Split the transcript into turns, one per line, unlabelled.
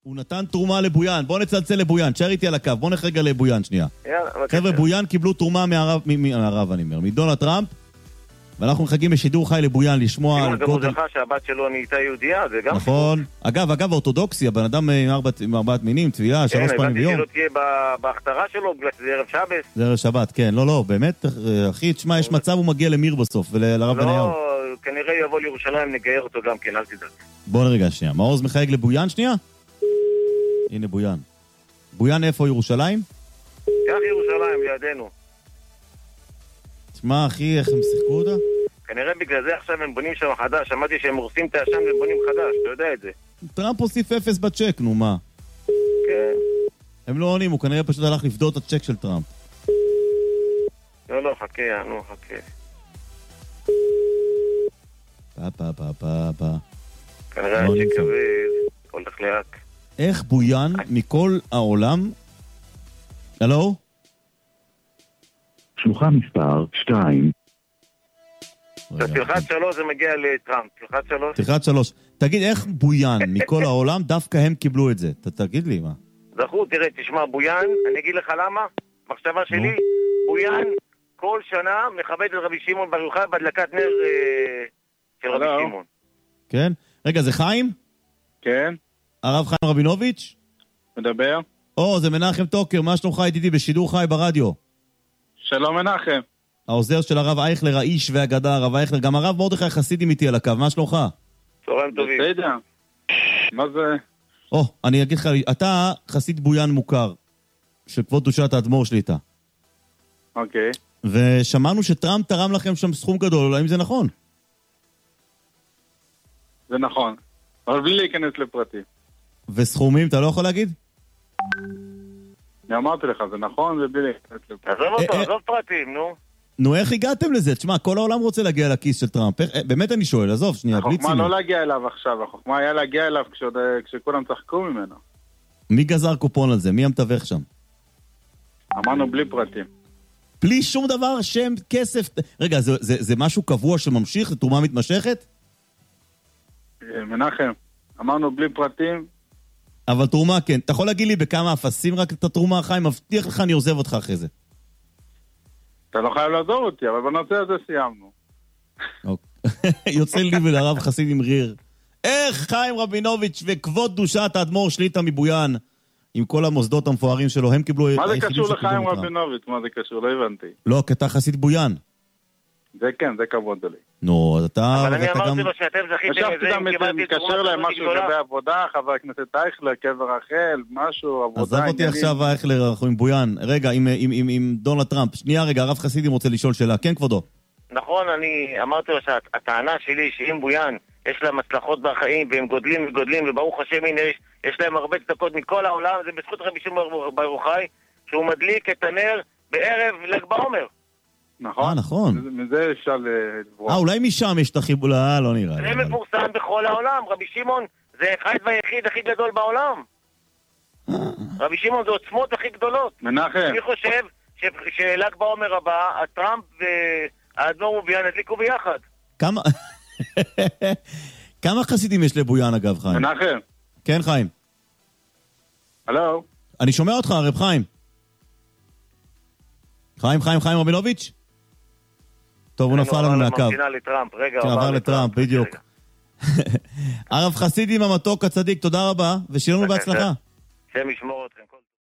הוא נתן תרומה לבויאן, בוא נצלצל לבויאן, תשאר איתי על הקו, בוא נחרגע לבויאן שנייה. חבר'ה, בויאן קיבלו תרומה מהרב, אני אומר, מדונלד טראמפ, ואנחנו מחכים בשידור חי לבויאן לשמוע על
גם הוא זכה שהבת שלו נהייתה יהודייה, זה גם
נכון. אגב, אורתודוקסי, הבן אדם עם ארבעת מינים, תביעה, 3 פעמים ביום.
הבנתי שלא תהיה בהכתרה שלו, בגלל שזה ערב שבת.
זה ערב שבת, כן. לא, באמת, אחי, תשמע, יש מצב הוא מגיע למיר בסוף, ולרב בניהו.
לא, כנראה יבוא לירושלים, נגייר אותו גם כן, אל תדאג.
בוא נרגע שנייה. מעוז מחייג לבויאן שנייה? הנה בויאן. בויאן איפה, ירושלים?
כך ירושלים, לידינו.
תשמע, אחי, איך הם שיחקו אותה?
כנראה בגלל זה עכשיו הם בונים שם חדש. שמעתי שהם הורסים את הישן ובונים חדש, אתה יודע את זה.
טראמפ הוסיף 0 בצ'ק, נו מה?
כן.
הם לא עונים, הוא כנראה פשוט הלך לפדות את הצ'ק של טראמפ.
לא, חכה.
פה.
כנראה הצ'ק כבד, הולך לאט.
איך בויאן מכל העולם... הלו?
שלוחה מספר 2.
תלחץ 3 זה מגיע לטראמפ.
תלחץ 3. תגיד, איך בויאן מכל העולם דווקא הם קיבלו את זה? תגיד לי, מה?
זכו, תראה, תשמע, בויאן, אני אגיד לך למה? מחשבה שלי, בויאן כל שנה מכבד את רבי שמעון בר יוחאי בהדלקת נר של רבי שמעון.
כן? רגע, זה חיים?
כן.
הרב חיים רבינוביץ'?
מדבר.
זה מנחם טוקר, מה שלומך ידידי בשידור חי ברדיו?
שלום מנחם.
העוזר של הרב אייכלר, האיש והגדה, הרב אייכלר, גם הרב מרדכי חסידים איתי על הקו, מה שלומך?
צהריים טובים.
בסדר. מה זה?
אני אגיד לך, אתה חסיד בויאן מוכר, של כבוד קדושת האדמו"ר שליטה.
אוקיי.
ושמענו שטראמפ תרם לכם שם סכום גדול, האם זה נכון?
זה נכון, אבל בלי להיכנס לפרטים.
וסכומים, אתה לא יכול להגיד?
אני אמרתי לך, זה נכון ובלי להיכנס לפרטים.
עזוב פרטים, נו.
נו, איך הגעתם לזה? תשמע, כל העולם רוצה להגיע לכיס של טראמפ. באמת אני שואל, עזוב, שנייה, בלי צינות.
החוכמה לא להגיע אליו עכשיו, החוכמה היה להגיע אליו כשכולם צחקו ממנו.
מי גזר קופון על זה? מי המתווך שם?
אמרנו בלי פרטים.
בלי שום דבר, שם, כסף... רגע, זה משהו קבוע שממשיך? זה תרומה מתמשכת?
מנחם, אמרנו בלי פרטים.
אבל תרומה כן. אתה יכול להגיד לי בכמה אפסים רק את התרומה, חיים? מבטיח לך, אני עוזב אותך אחרי זה.
אתה לא חייב לעזור אותי, אבל בנושא הזה סיימנו.
יוצא לי ולרב חסיד עם ריר. איך חיים רבינוביץ' וכבוד קדושת האדמו"ר שליטה מבויאן, עם כל המוסדות המפוארים שלו, הם קיבלו...
מה זה קשור לחיים רבינוביץ'? מה זה קשור? לא הבנתי.
לא, כי אתה חסיד בויאן.
זה כן, זה כבוד לי.
נו, אז אתה...
אבל אני אמרתי לו שאתם זכיתם
לזה, אם מתקשר להם משהו לגבי עבודה, חבר הכנסת אייכלר, קבר רחל, משהו, עבודה...
עזב אותי עכשיו אייכלר, אנחנו עם בויאן. רגע, עם דונלד טראמפ. שנייה רגע, הרב חסידים רוצה לשאול שאלה. כן, כבודו.
נכון, אני אמרתי לו שהטענה שלי שאם בויאן יש להם הצלחות בחיים, והם גודלים, וברוך השם, הנה יש להם הרבה צדקות מכל העולם, זה בזכות רבי שמעון בר יוחאי, שהוא מדליק את הנר בערב ל"ג בעומר.
נכון.
נכון.
מזה אפשר לברוח.
אולי משם יש את החיבור, לא נראה.
זה מפורסם בכל העולם. רבי שמעון זה אחד והיחיד הכי גדול בעולם. רבי שמעון זה עוצמות הכי גדולות.
מנחם.
אני חושב של"ג בעומר הבא, הטראמפ והאדמו"ר ובויאן הדליקו ביחד.
כמה חסידים יש לבויאן אגב, חיים?
מנחם.
כן, חיים.
הלו.
אני שומע אותך, רב חיים. חיים רבינוביץ'? טוב, הוא נפל לנו מהקו. עבר לטראמפ, בדיוק. הרב חסידים המתוק הצדיק, תודה רבה, ושיהיה לנו בהצלחה.
שם ישמור אתכם.